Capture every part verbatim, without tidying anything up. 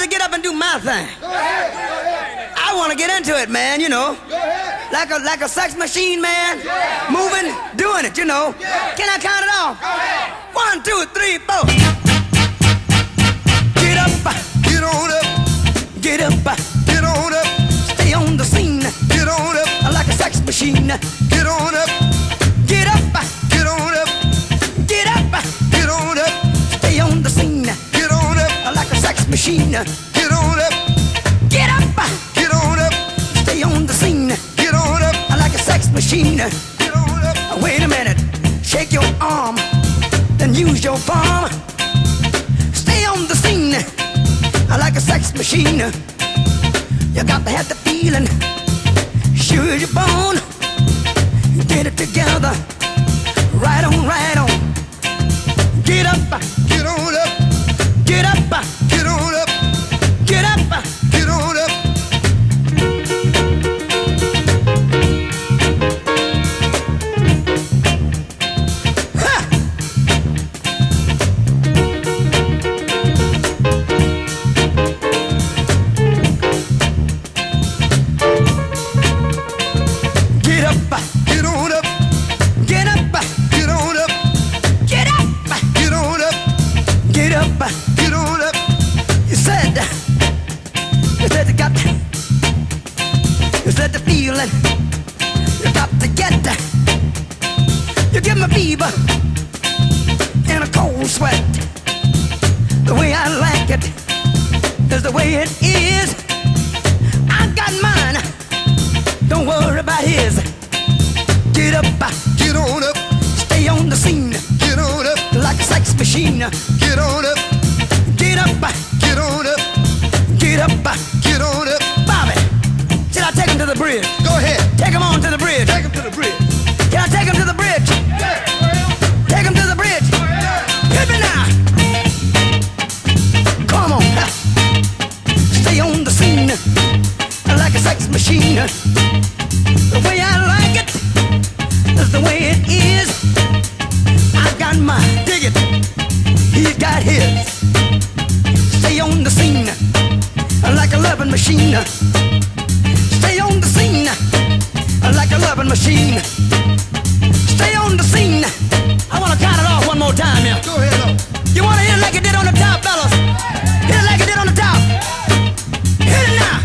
to get up and do my thing. I want to get into it, man, you know. Like a like a sex machine, man. Moving, doing it, you know. Can I count it off? One, two, three, four. Get up, Get on up, get up, get on up, stay on the scene. get on up, Like a sex machine. get on up, Get up, get on up, get up, get on up, stay on the scene. get on up, Like a sex machine. get on up, Get up, get on up, stay on the scene. get on up, Like a sex machine. get on up. Wait a minute, shake your arm, then use your palm. Stay on the scene, like a sex machine. You got to have the feeling, sure as you're born. Get it together, right on, right on. Get up, Get on up, get up, get on up, get up. get on up. Ha! Get up, Get on up, get up, get on up, get up, get on up, get up. get on up. You said, you said you got, you said the feeling, you got to get. You give me fever and a cold sweat. The way I like it is the way it is. I got mine, don't worry about his. Get up, Get on up, stay on the scene get on up, like a sex machine. get on up, Get up, get on up, get up. get on up. Bobby, should I take him to the bridge? Go ahead, Take him on to the bridge. take him to the bridge. Can I take him to the bridge? Take him to the bridge. Hit me now. Come on. Stay on the scene like a sex machine. The way I like it is the way it is. I got mine. Dig it. He's got his. Stay on the scene like a loving machine. Stay on the scene like a loving machine. Stay on the scene. I want to count it off one more time here. Go ahead up. You want to hit it like it did on the top, fellas? Hit it like it did on the top. Hit it now.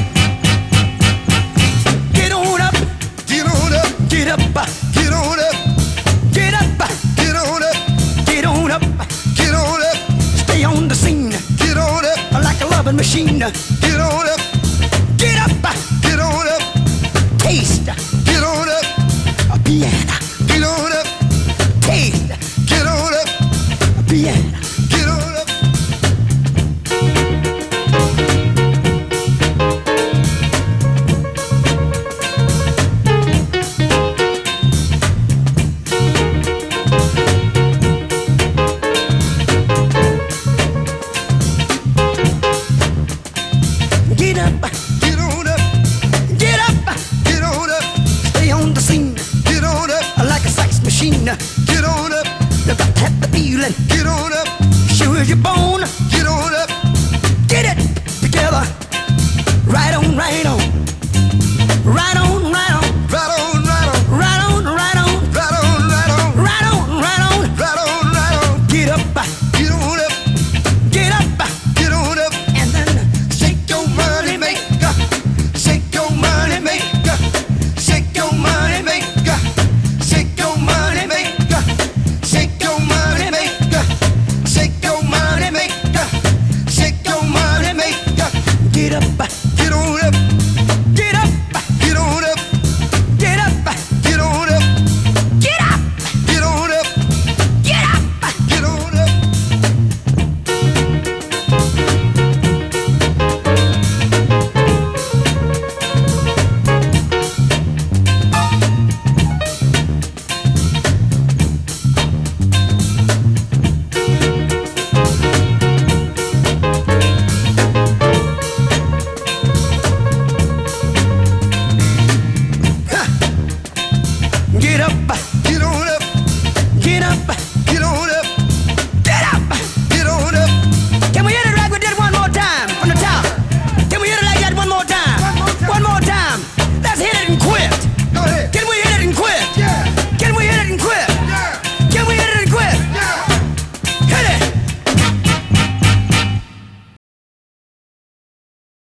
Get on up, Get on up, get up, get on up, get up, get on up, get on up. get on up, Stay on the scene get on up, like a loving machine. get on up, Get up, get on up, taste get on up. a piano.